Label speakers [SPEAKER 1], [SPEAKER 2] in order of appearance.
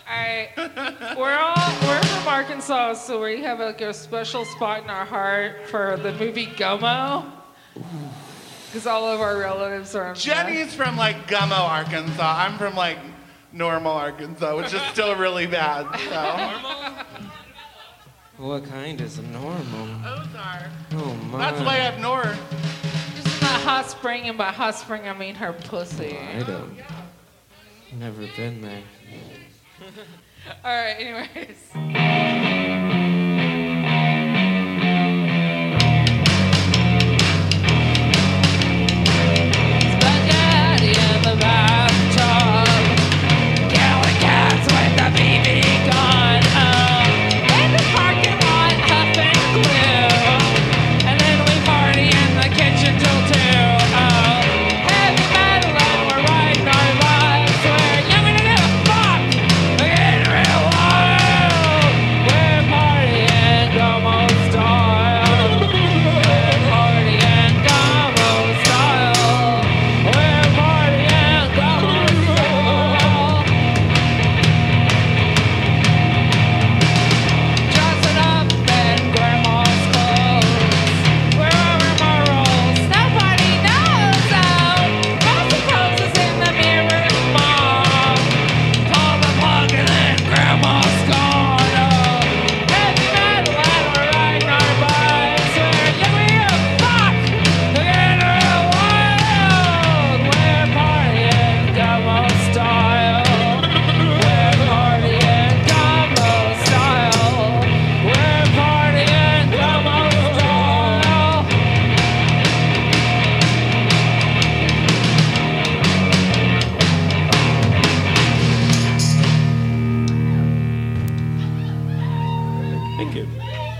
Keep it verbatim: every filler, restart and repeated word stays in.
[SPEAKER 1] Alright. We're all we're from Arkansas, so we have like a special spot in our heart for the movie Gummo. Because all of our relatives are in
[SPEAKER 2] Jenny's from like Gummo, Arkansas. I'm from like normal Arkansas, which is still really bad. So.
[SPEAKER 3] What kind is normal?
[SPEAKER 2] Ozark.
[SPEAKER 3] Oh my.
[SPEAKER 2] That's way up north.
[SPEAKER 1] Just in that hot spring, and by hot spring I mean her pussy.
[SPEAKER 3] I don't. Never been there.
[SPEAKER 1] Alright, anyways.
[SPEAKER 4] Thank you.